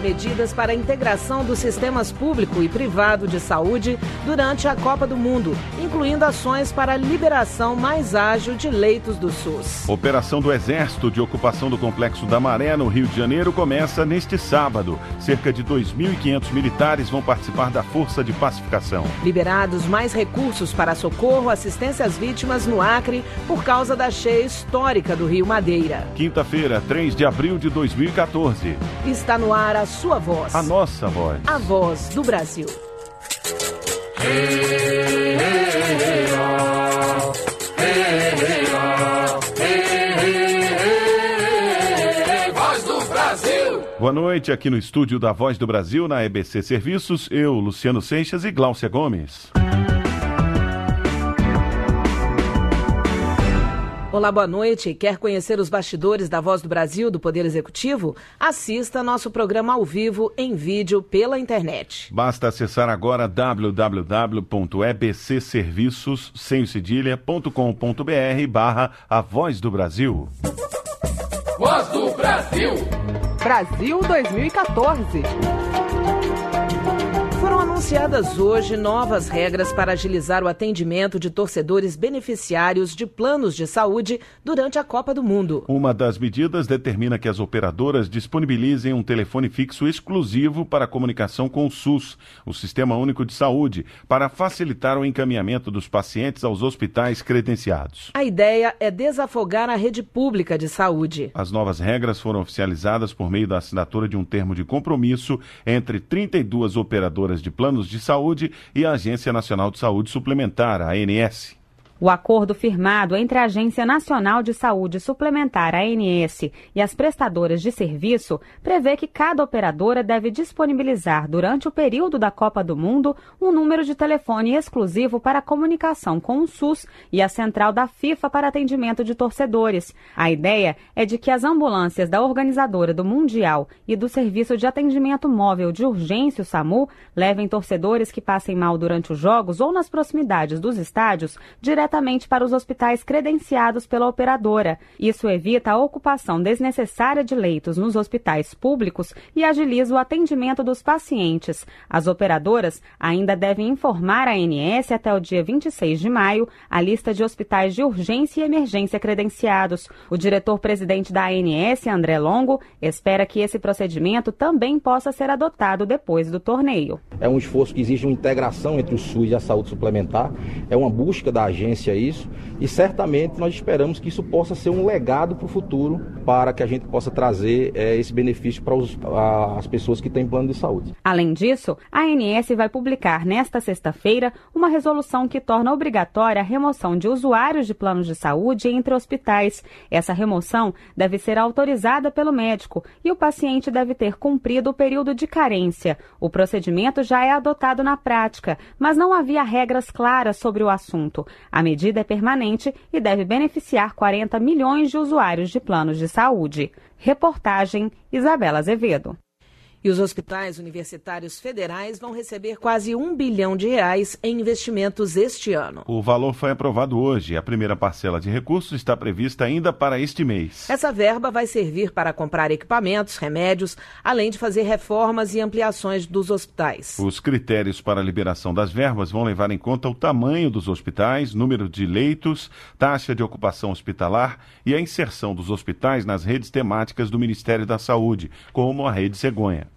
medidas para a integração dos sistemas público e privado de saúde durante a Copa do Mundo, incluindo ações para a liberação mais ágil de leitos do SUS. Operação do Exército de ocupação do Complexo da Maré, no Rio de Janeiro, começa neste sábado. Cerca de 2.500 militares vão participar da Força de Pacificação. Liberados mais recursos para socorro, assistência às vítimas no Acre por causa da cheia histórica do Rio Madeira. Quinta-feira, 3 de abril de 2014. Está no ar a sua voz. A nossa voz. A voz do Brasil. Voz do Brasil. Boa noite, aqui no estúdio da Voz do Brasil, na EBC Serviços, eu, Luciano Seixas e Gláucia Gomes. Olá, boa noite. Quer conhecer os bastidores da Voz do Brasil, do Poder Executivo? Assista nosso programa ao vivo em vídeo pela internet. Basta acessar agora www.ebccedilha.com.br/A Voz do Brasil. Voz do Brasil. Brasil 2014. Foram anunciadas hoje novas regras para agilizar o atendimento de torcedores beneficiários de planos de saúde durante a Copa do Mundo. Uma das medidas determina que as operadoras disponibilizem um telefone fixo exclusivo para comunicação com o SUS, o Sistema Único de Saúde, para facilitar o encaminhamento dos pacientes aos hospitais credenciados. A ideia é desafogar a rede pública de saúde. As novas regras foram oficializadas por meio da assinatura de um termo de compromisso entre 32 operadoras de planos de saúde e a Agência Nacional de Saúde Suplementar, a ANS. O acordo firmado entre a Agência Nacional de Saúde Suplementar, a ANS, e as prestadoras de serviço prevê que cada operadora deve disponibilizar, durante o período da Copa do Mundo, um número de telefone exclusivo para comunicação com o SUS e a central da FIFA para atendimento de torcedores. A ideia é de que as ambulâncias da organizadora do Mundial e do Serviço de Atendimento Móvel de Urgência, o SAMU, levem torcedores que passem mal durante os jogos ou nas proximidades dos estádios diretamente para os hospitais credenciados pela operadora. Isso evita a ocupação desnecessária de leitos nos hospitais públicos e agiliza o atendimento dos pacientes. As operadoras ainda devem informar a ANS até o dia 26 de maio a lista de hospitais de urgência e emergência credenciados. O diretor-presidente da ANS, André Longo, espera que esse procedimento também possa ser adotado depois do torneio. É um esforço que exige uma integração entre o SUS e a saúde suplementar, é uma busca da agência a isso, e certamente nós esperamos que isso possa ser um legado para o futuro, para que a gente possa trazer esse benefício para as pessoas que têm plano de saúde. Além disso, a ANS vai publicar nesta sexta-feira uma resolução que torna obrigatória a remoção de usuários de planos de saúde entre hospitais. Essa remoção deve ser autorizada pelo médico e o paciente deve ter cumprido o período de carência. O procedimento já é adotado na prática, mas não havia regras claras sobre o assunto. A medida é permanente e deve beneficiar 40 milhões de usuários de planos de saúde. Reportagem Isabela Azevedo. E os hospitais universitários federais vão receber quase R$1 bilhão em investimentos este ano. O valor foi aprovado hoje. A primeira parcela de recursos está prevista ainda para este mês. Essa verba vai servir para comprar equipamentos, remédios, além de fazer reformas e ampliações dos hospitais. Os critérios para a liberação das verbas vão levar em conta o tamanho dos hospitais, número de leitos, taxa de ocupação hospitalar e a inserção dos hospitais nas redes temáticas do Ministério da Saúde, como a Rede Cegonha.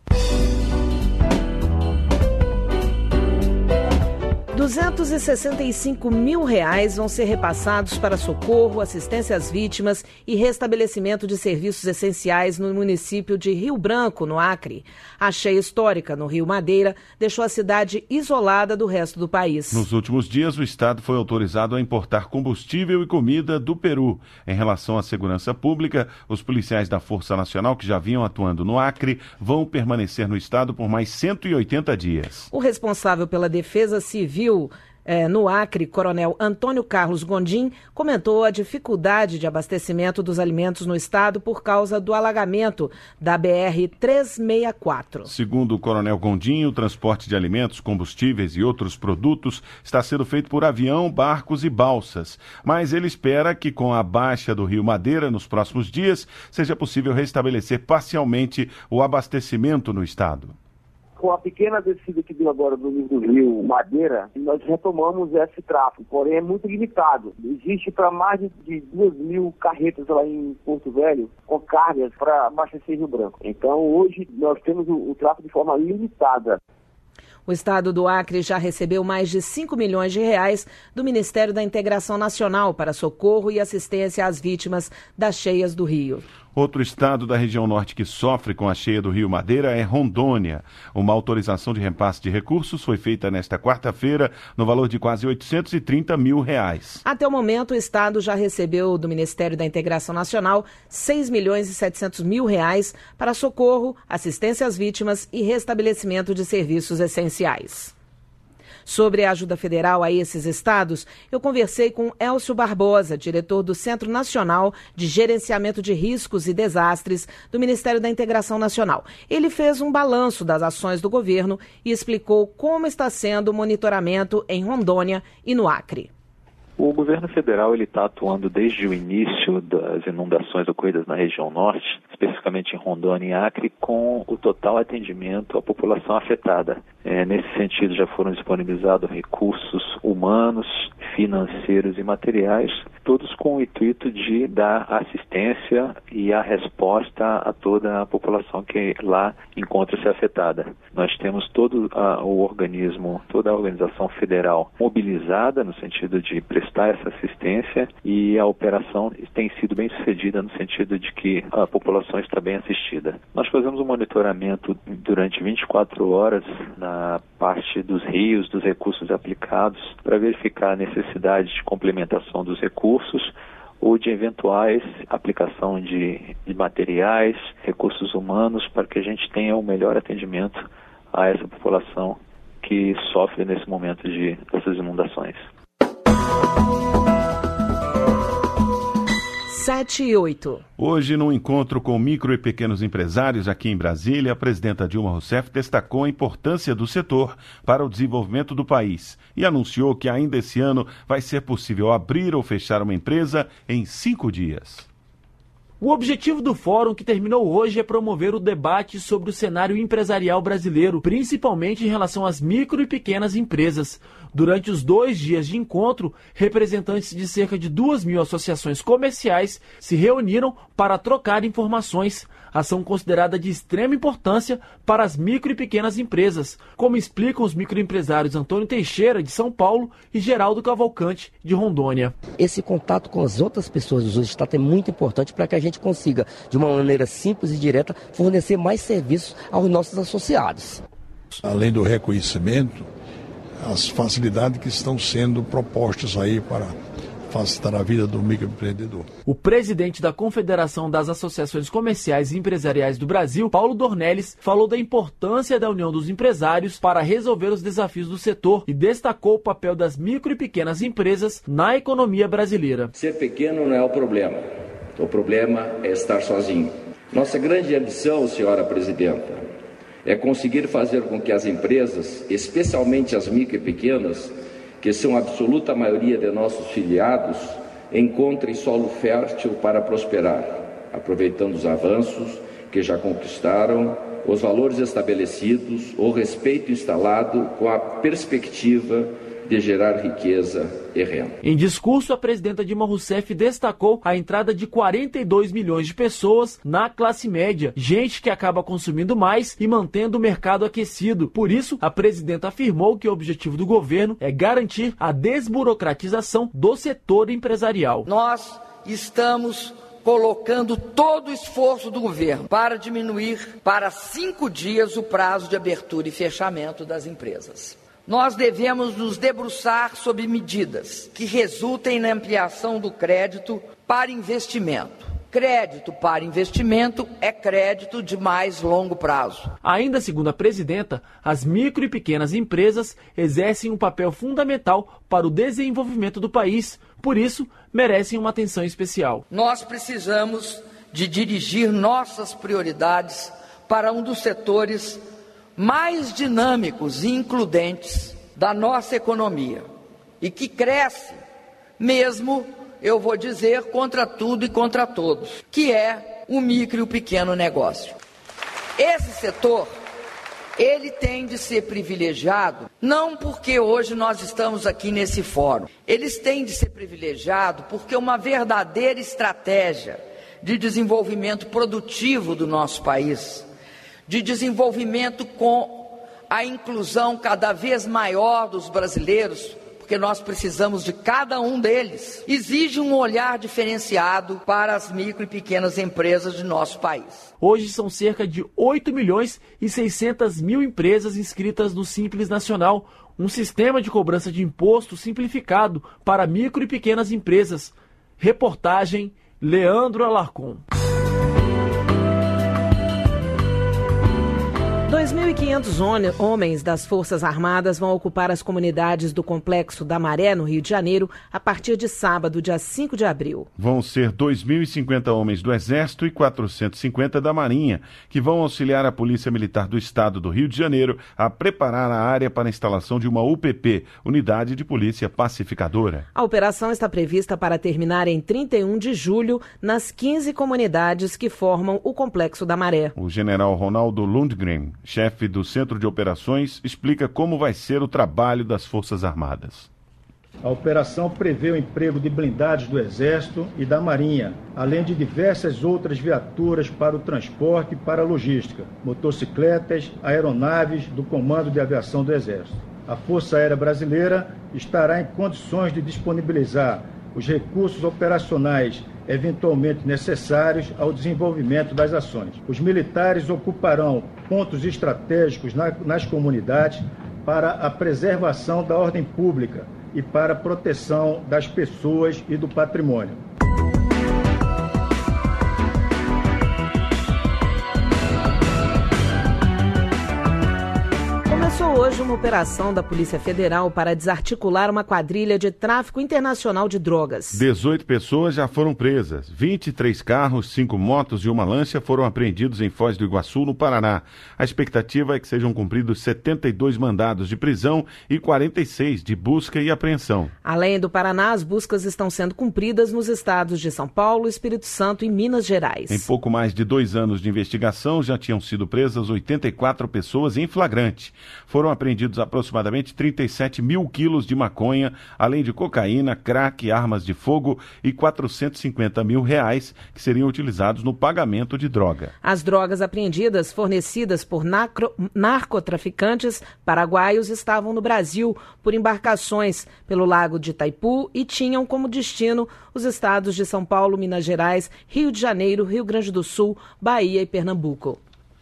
R$265 mil vão ser repassados para socorro, assistência às vítimas e restabelecimento de serviços essenciais no município de Rio Branco, no Acre. A cheia histórica no Rio Madeira deixou a cidade isolada do resto do país. Nos últimos dias, o Estado foi autorizado a importar combustível e comida do Peru. Em relação à segurança pública, os policiais da Força Nacional que já vinham atuando no Acre vão permanecer no Estado por mais 180 dias. O responsável pela Defesa Civil No Acre, Coronel Antônio Carlos Gondim comentou a dificuldade de abastecimento dos alimentos no estado por causa do alagamento da BR-364. Segundo o Coronel Gondim, o transporte de alimentos, combustíveis e outros produtos está sendo feito por avião, barcos e balsas. Mas ele espera que com a baixa do Rio Madeira nos próximos dias seja possível restabelecer parcialmente o abastecimento no estado. Com a pequena descida que deu agora do nível do Rio Madeira, nós retomamos esse tráfego, porém é muito limitado. Existe para mais de 2.000 carretas lá em Porto Velho com cargas para abastecer Rio Branco. Então hoje nós temos o tráfego de forma limitada. O estado do Acre já recebeu mais de 5 milhões de reais do Ministério da Integração Nacional para socorro e assistência às vítimas das cheias do Rio. Outro estado da região norte que sofre com a cheia do Rio Madeira é Rondônia. Uma autorização de repasse de recursos foi feita nesta quarta-feira no valor de quase R$830 mil. Até o momento, o estado já recebeu do Ministério da Integração Nacional R$6.700.000 para socorro, assistência às vítimas e restabelecimento de serviços essenciais. Sobre a ajuda federal a esses estados, eu conversei com Elcio Barbosa, diretor do Centro Nacional de Gerenciamento de Riscos e Desastres do Ministério da Integração Nacional. Ele fez um balanço das ações do governo e explicou como está sendo o monitoramento em Rondônia e no Acre. O governo federal está atuando desde o início das inundações ocorridas na região norte, especificamente em Rondônia e Acre, com o total atendimento à população afetada. Nesse sentido, já foram disponibilizados recursos humanos, financeiros e materiais, todos com o intuito de dar assistência e a resposta a toda a população que lá encontra-se afetada. Nós temos todo o organismo, toda a organização federal mobilizada no sentido de prestar essa assistência, e a operação tem sido bem sucedida no sentido de que a população está bem assistida. Nós fazemos um monitoramento durante 24 horas na parte dos rios, dos recursos aplicados, para verificar a necessidade de complementação dos recursos ou de eventuais aplicação de materiais, recursos humanos, para que a gente tenha o melhor atendimento a essa população que sofre nesse momento dessas inundações. 7 e 8. Hoje, num encontro com micro e pequenos empresários aqui em Brasília, a presidenta Dilma Rousseff destacou a importância do setor para o desenvolvimento do país e anunciou que ainda esse ano vai ser possível abrir ou fechar uma empresa em 5 dias. O objetivo do fórum, que terminou hoje, é promover o debate sobre o cenário empresarial brasileiro, principalmente em relação às micro e pequenas empresas. Durante os 2 dias de encontro, representantes de cerca de 2.000 associações comerciais se reuniram para trocar informações, ação considerada de extrema importância para as micro e pequenas empresas, como explicam os microempresários Antônio Teixeira, de São Paulo, e Geraldo Cavalcante, de Rondônia. Esse contato com as outras pessoas dos estados é muito importante para que a gente consiga, de uma maneira simples e direta, fornecer mais serviços aos nossos associados. Além do reconhecimento, as facilidades que estão sendo propostas aí para facilitar a vida do microempreendedor. O presidente da Confederação das Associações Comerciais e Empresariais do Brasil, Paulo Dornelles, falou da importância da união dos empresários para resolver os desafios do setor e destacou o papel das micro e pequenas empresas na economia brasileira. Ser pequeno não é o problema é estar sozinho. Nossa grande ambição, senhora presidenta, é conseguir fazer com que as empresas, especialmente as micro e pequenas, que são a absoluta maioria de nossos filiados, encontrem solo fértil para prosperar, aproveitando os avanços que já conquistaram, os valores estabelecidos, o respeito instalado com a perspectiva de gerar riqueza e renda. Em discurso, a presidenta Dilma Rousseff destacou a entrada de 42 milhões de pessoas na classe média, gente que acaba consumindo mais e mantendo o mercado aquecido. Por isso, a presidenta afirmou que o objetivo do governo é garantir a desburocratização do setor empresarial. Nós estamos colocando todo o esforço do governo para diminuir para 5 dias o prazo de abertura e fechamento das empresas. Nós devemos nos debruçar sobre medidas que resultem na ampliação do crédito para investimento, Crédito para investimento é crédito de mais longo prazo. Ainda segundo a presidenta, as micro e pequenas empresas exercem um papel fundamental para o desenvolvimento do país, por isso merecem uma atenção especial. Nós precisamos de dirigir nossas prioridades para um dos setores mais dinâmicos e includentes da nossa economia e que cresce mesmo, eu vou dizer, contra tudo e contra todos, que é o micro e o pequeno negócio. Esse setor, ele tem de ser privilegiado, não porque hoje nós estamos aqui nesse fórum, eles têm de ser privilegiado porque uma verdadeira estratégia de desenvolvimento produtivo do nosso país, de desenvolvimento com a inclusão cada vez maior dos brasileiros, porque nós precisamos de cada um deles, exige um olhar diferenciado para as micro e pequenas empresas de nosso país. Hoje são cerca de 8.600.000 empresas inscritas no Simples Nacional, um sistema de cobrança de imposto simplificado para micro e pequenas empresas. Reportagem Leandro Alarcon. 2.500 homens das Forças Armadas vão ocupar as comunidades do Complexo da Maré, no Rio de Janeiro, a partir de sábado, dia 5 de abril. Vão ser 2.050 homens do Exército e 450 da Marinha, que vão auxiliar a Polícia Militar do Estado do Rio de Janeiro a preparar a área para a instalação de uma UPP, Unidade de Polícia Pacificadora. A operação está prevista para terminar em 31 de julho nas 15 comunidades que formam o Complexo da Maré. O general Ronaldo Lundgren, chefe do Centro de Operações, explica como vai ser o trabalho das Forças Armadas. A operação prevê o emprego de blindados do Exército e da Marinha, além de diversas outras viaturas para o transporte e para a logística, motocicletas, aeronaves do Comando de Aviação do Exército. A Força Aérea Brasileira estará em condições de disponibilizar os recursos operacionais eventualmente necessários ao desenvolvimento das ações. Os militares ocuparão pontos estratégicos nas comunidades para a preservação da ordem pública e para a proteção das pessoas e do patrimônio. Começou hoje uma operação da Polícia Federal para desarticular uma quadrilha de tráfico internacional de drogas. 18 pessoas já foram presas. 23 carros, 5 motos e uma lancha foram apreendidos em Foz do Iguaçu, no Paraná. A expectativa é que sejam cumpridos 72 mandados de prisão e 46 de busca e apreensão. Além do Paraná, as buscas estão sendo cumpridas nos estados de São Paulo, Espírito Santo e Minas Gerais. Em pouco mais de 2 anos de investigação, já tinham sido presas 84 pessoas em flagrante. Foram apreendidos aproximadamente 37 mil quilos de maconha, além de cocaína, crack, armas de fogo e 450 mil reais que seriam utilizados no pagamento de droga. As drogas apreendidas, fornecidas por narcotraficantes paraguaios, estavam no Brasil por embarcações pelo Lago de Itaipu e tinham como destino os estados de São Paulo, Minas Gerais, Rio de Janeiro, Rio Grande do Sul, Bahia e Pernambuco.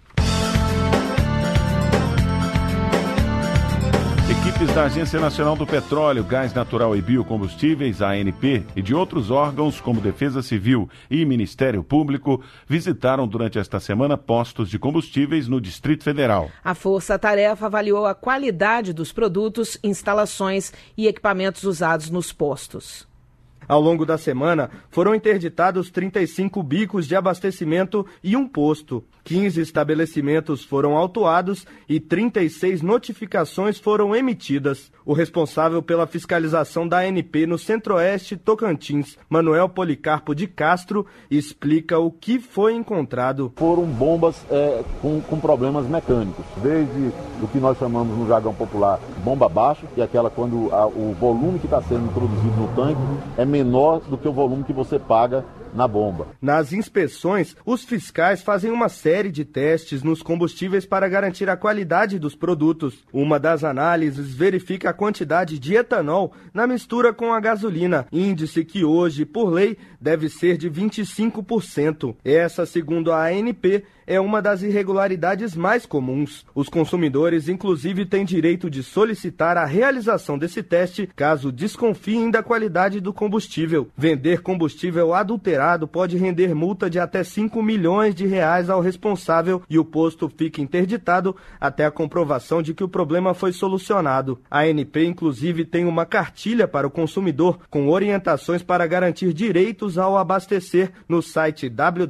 Equipes da Agência Nacional do Petróleo, Gás Natural e Biocombustíveis, ANP, e de outros órgãos como Defesa Civil e Ministério Público visitaram durante esta semana postos de combustíveis no Distrito Federal. A força-tarefa avaliou a qualidade dos produtos, instalações e equipamentos usados nos postos. Ao longo da semana, foram interditados 35 bicos de abastecimento e um posto. 15 estabelecimentos foram autuados e 36 notificações foram emitidas. O responsável pela fiscalização da ANP no Centro-Oeste Tocantins, Manuel Policarpo de Castro, explica o que foi encontrado. Foram bombas com problemas mecânicos, desde o que nós chamamos no jargão popular bomba baixa, que é aquela quando o volume que está sendo produzido no tanque é menor do que o volume que você paga na bomba. Nas inspeções, os fiscais fazem uma série de testes nos combustíveis para garantir a qualidade dos produtos. Uma das análises verifica a quantidade de etanol na mistura com a gasolina, índice que hoje, por lei, deve ser de 25%. Essa, segundo a ANP, é uma das irregularidades mais comuns. Os consumidores, inclusive, têm direito de solicitar a realização desse teste caso desconfiem da qualidade do combustível. Vender combustível adulterado reiterado pode render multa de até R$5 milhões ao responsável e o posto fica interditado até a comprovação de que o problema foi solucionado. A ANP, inclusive, tem uma cartilha para o consumidor com orientações para garantir direitos ao abastecer no site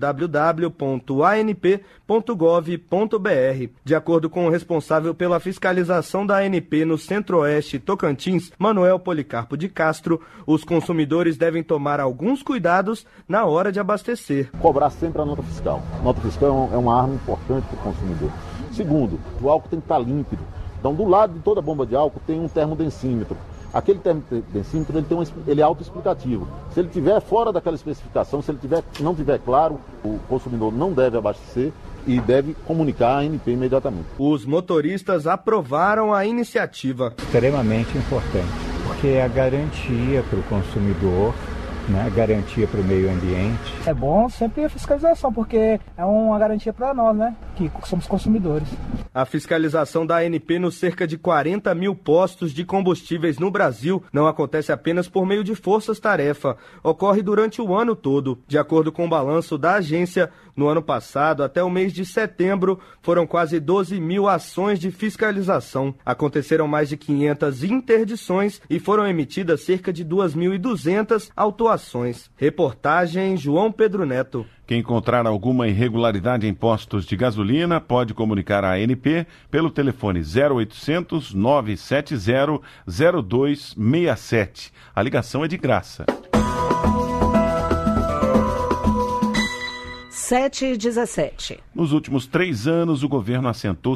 www.anp.gov.br. De acordo com o responsável pela fiscalização da ANP no Centro-Oeste Tocantins, Manuel Policarpo de Castro, os consumidores devem tomar alguns cuidados na hora de abastecer. Cobrar sempre a nota fiscal. A nota fiscal é uma arma importante para o consumidor. Segundo, o álcool tem que estar límpido. Então, do lado de toda bomba de álcool tem um termodensímetro. Aquele termodensímetro ele é autoexplicativo. Se ele estiver fora daquela especificação, se ele não estiver claro, o consumidor não deve abastecer e deve comunicar a ANP imediatamente. Os motoristas aprovaram a iniciativa. Extremamente importante, porque é a garantia para o consumidor, né, garantia para o meio ambiente. É bom sempre a fiscalização, porque é uma garantia para nós, né, que somos consumidores. A fiscalização da ANP nos cerca de 40 mil postos de combustíveis no Brasil não acontece apenas por meio de forças-tarefa, ocorre durante o ano todo. De acordo com o balanço da agência, no ano passado, até o mês de setembro, foram quase 12 mil ações de fiscalização. Aconteceram mais de 500 interdições e foram emitidas cerca de 2.200 autuações. Reportagem João Pedro Neto. Quem encontrar alguma irregularidade em postos de gasolina pode comunicar à ANP pelo telefone 0800 970 0267. A ligação é de graça. 7h17. Nos últimos 3 anos, o governo assentou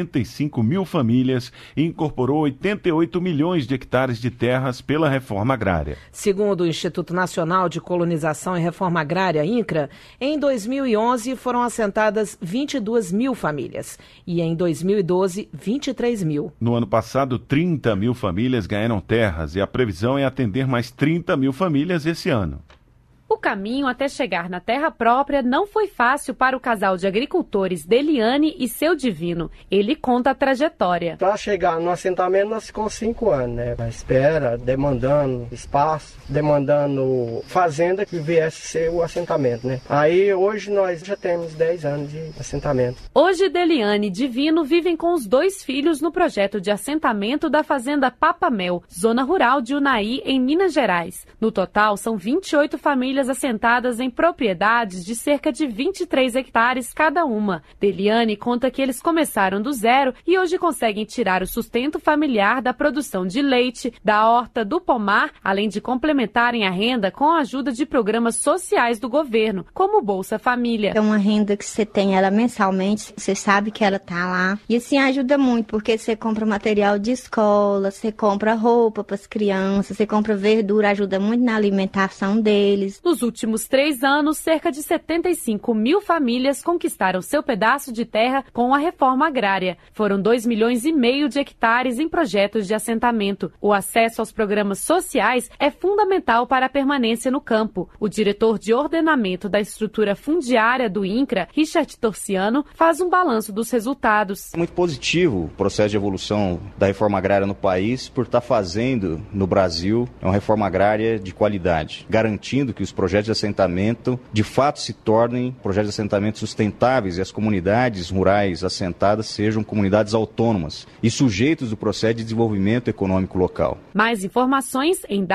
75 mil famílias e incorporou 88 milhões de hectares de terras pela reforma agrária. Segundo o Instituto Nacional de Colonização e Reforma Agrária, INCRA, em 2011 foram assentadas 22 mil famílias e em 2012, 23 mil. No ano passado, 30 mil famílias ganharam terras e a previsão é atender mais 30 mil famílias esse ano. O caminho até chegar na terra própria não foi fácil para o casal de agricultores Deliane e seu Divino. Ele conta a trajetória. Para chegar no assentamento nós ficamos 5 anos, né? Na espera, demandando espaço, demandando fazenda que viesse ser o assentamento, né? Aí hoje nós já temos 10 anos de assentamento. Hoje Deliane e Divino vivem com os 2 filhos no projeto de assentamento da fazenda Papamel, zona rural de Unai, em Minas Gerais. No total, são 28 famílias assentadas em propriedades de cerca de 23 hectares cada uma. Deliane conta que eles começaram do zero e hoje conseguem tirar o sustento familiar da produção de leite, da horta, do pomar, além de complementarem a renda com a ajuda de programas sociais do governo, como o Bolsa Família. É uma renda que você tem ela mensalmente, você sabe que ela tá lá. E assim ajuda muito, porque você compra material de escola, você compra roupa para as crianças, você compra verdura, ajuda muito na alimentação deles. Nos últimos 3 anos, cerca de 75 mil famílias conquistaram seu pedaço de terra com a reforma agrária. Foram 2,5 milhões de hectares em projetos de assentamento. O acesso aos programas sociais é fundamental para a permanência no campo. O diretor de ordenamento da estrutura fundiária do INCRA, Richard Torciano, faz um balanço dos resultados. É muito positivo o processo de evolução da reforma agrária no país por estar fazendo no Brasil uma reforma agrária de qualidade, garantindo que os projetos de assentamento de fato se tornem projetos de assentamento sustentáveis e as comunidades rurais assentadas sejam comunidades autônomas e sujeitos do processo de desenvolvimento econômico local. Mais informações em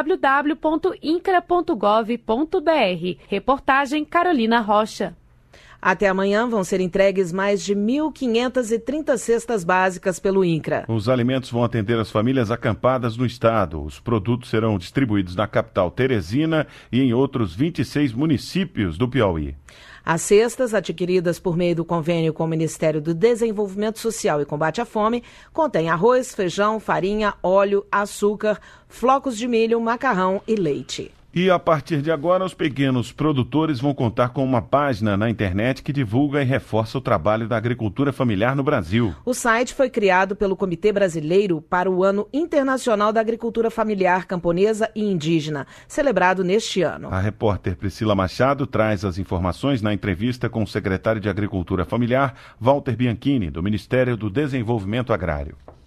www.incra.gov.br. Reportagem Carolina Rocha. Até amanhã vão ser entregues mais de 1.530 cestas básicas pelo INCRA. Os alimentos vão atender as famílias acampadas no estado. Os produtos serão distribuídos na capital Teresina e em outros 26 municípios do Piauí. As cestas, adquiridas por meio do convênio com o Ministério do Desenvolvimento Social e Combate à Fome, contêm arroz, feijão, farinha, óleo, açúcar, flocos de milho, macarrão e leite. E a partir de agora, os pequenos produtores vão contar com uma página na internet que divulga e reforça o trabalho da agricultura familiar no Brasil. O site foi criado pelo Comitê Brasileiro para o Ano Internacional da Agricultura Familiar Camponesa e Indígena, celebrado neste ano. A repórter Priscila Machado traz as informações na entrevista com o secretário de Agricultura Familiar, Walter Bianchini, do Ministério do Desenvolvimento Agrário.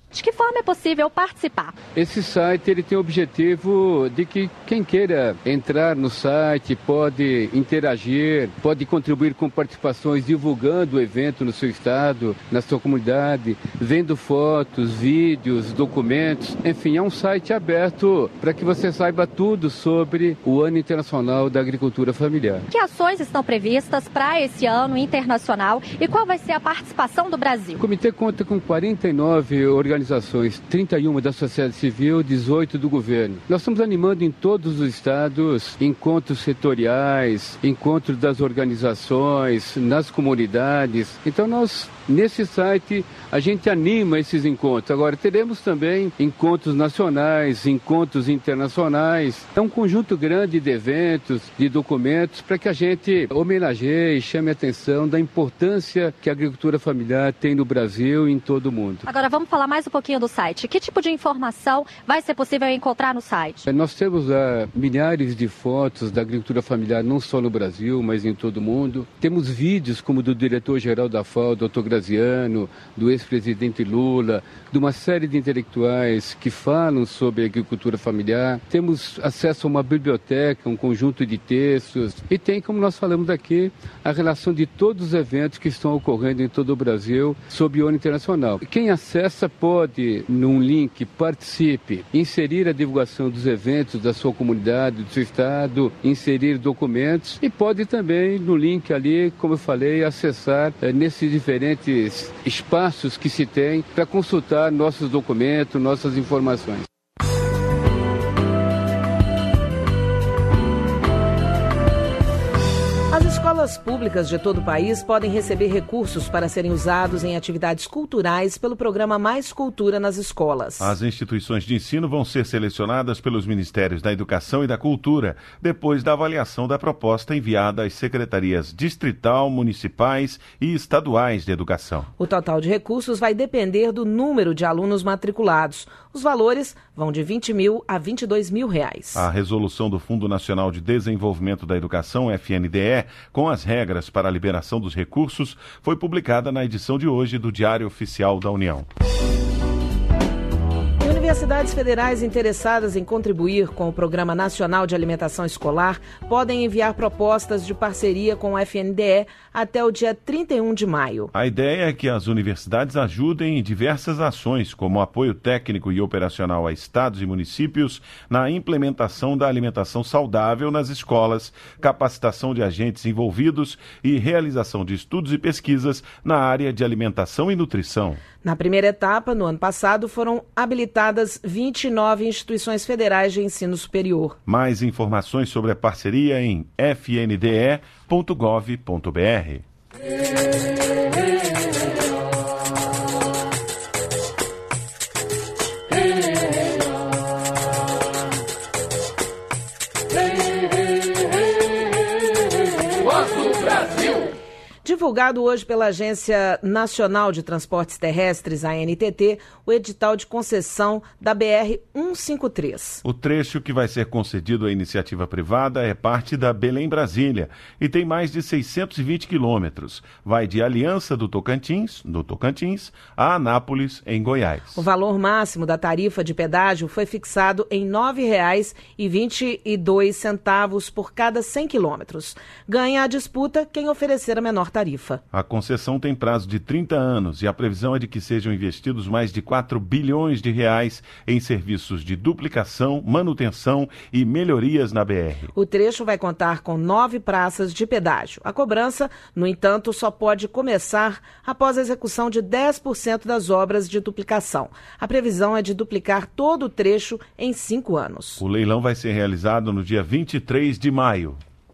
De que forma é possível participar? Esse site ele tem o objetivo de que quem queira entrar no site pode interagir, pode contribuir com participações, divulgando o evento no seu estado, na sua comunidade, vendo fotos, vídeos, documentos. Enfim, é um site aberto para que você saiba tudo sobre o Ano Internacional da Agricultura Familiar. Que ações estão previstas para esse ano internacional e qual vai ser a participação do Brasil? O comitê conta com 49 organizações, 31 da sociedade civil, 18 do governo. Nós estamos animando em todos os estados encontros setoriais, encontros das organizações, nas comunidades. Então nesse site, a gente anima esses encontros. Agora, teremos também encontros nacionais, encontros internacionais. É um conjunto grande de eventos, de documentos, para que a gente homenageie e chame a atenção da importância que a agricultura familiar tem no Brasil e em todo o mundo. Agora, vamos falar mais um pouquinho do site. Que tipo de informação vai ser possível encontrar no site? Nós temos milhares de fotos da agricultura familiar, não só no Brasil, mas em todo o mundo. Temos vídeos como do diretor-geral da FAO, Dr. Graziano, do ex-presidente Lula, de uma série de intelectuais que falam sobre a agricultura familiar. Temos acesso a uma biblioteca, um conjunto de textos. E tem, como nós falamos aqui, a relação de todos os eventos que estão ocorrendo em todo o Brasil sob o Ano Internacional. Quem acessa pode, num link, participe, inserir a divulgação dos eventos da sua comunidade, do seu estado, inserir documentos e pode também, no link ali, como eu falei, acessar nesses diferentes espaços que se tem para consultar nossos documentos, nossas informações. As escolas públicas de todo o país podem receber recursos para serem usados em atividades culturais pelo programa Mais Cultura nas Escolas. As instituições de ensino vão ser selecionadas pelos Ministérios da Educação e da Cultura, depois da avaliação da proposta enviada às secretarias distrital, municipais e estaduais de educação. O total de recursos vai depender do número de alunos matriculados. Os valores vão de R$20 mil a R$22 mil. A resolução do Fundo Nacional de Desenvolvimento da Educação, FNDE, com as regras para a liberação dos recursos, foi publicada na edição de hoje do Diário Oficial da União. Universidades federais interessadas em contribuir com o Programa Nacional de Alimentação Escolar podem enviar propostas de parceria com o FNDE até o dia 31 de maio. A ideia é que as universidades ajudem em diversas ações, como apoio técnico e operacional a estados e municípios na implementação da alimentação saudável nas escolas, capacitação de agentes envolvidos e realização de estudos e pesquisas na área de alimentação e nutrição. Na primeira etapa, no ano passado, foram habilitadas 29 instituições federais de ensino superior. Mais informações sobre a parceria em fnde.gov.br. Divulgado hoje pela Agência Nacional de Transportes Terrestres, a ANTT, o edital de concessão da BR-153. O trecho que vai ser concedido à iniciativa privada é parte da Belém-Brasília e tem mais de 620 quilômetros. Vai de Aliança do Tocantins, a Anápolis, em Goiás. O valor máximo da tarifa de pedágio foi fixado em R$ 9,22 por cada 100 quilômetros. Ganha a disputa quem oferecer a menor tarifa. A concessão tem prazo de 30 anos e a previsão é de que sejam investidos mais de 4 bilhões de reais em serviços de duplicação, manutenção e melhorias na BR. O trecho vai contar com 9 praças de pedágio. A cobrança, no entanto, só pode começar após a execução de 10% das obras de duplicação. A previsão é de duplicar todo o trecho em 5 anos. O leilão vai ser realizado no dia 23 de maio.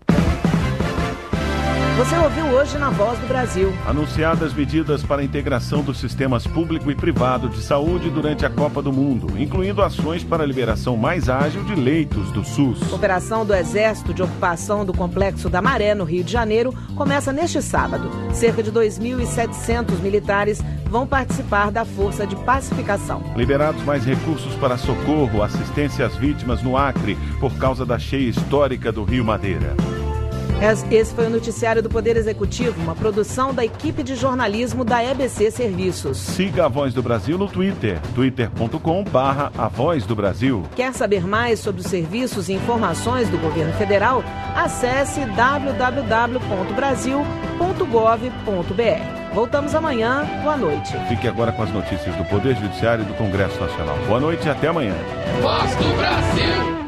Você ouviu hoje na Voz do Brasil. Anunciadas medidas para a integração dos sistemas público e privado de saúde durante a Copa do Mundo, incluindo ações para a liberação mais ágil de leitos do SUS. Operação do Exército de Ocupação do Complexo da Maré, no Rio de Janeiro, começa neste sábado. Cerca de 2.700 militares vão participar da Força de Pacificação. Liberados mais recursos para socorro, assistência às vítimas no Acre, por causa da cheia histórica do Rio Madeira. Esse foi o noticiário do Poder Executivo, uma produção da equipe de jornalismo da EBC Serviços. Siga a Voz do Brasil no Twitter, twitter.com/A Voz do Brasil. Quer saber mais sobre os serviços e informações do governo federal? Acesse www.brasil.gov.br. Voltamos amanhã. Boa noite. Fique agora com as notícias do Poder Judiciário e do Congresso Nacional. Boa noite e até amanhã. Voz do Brasil.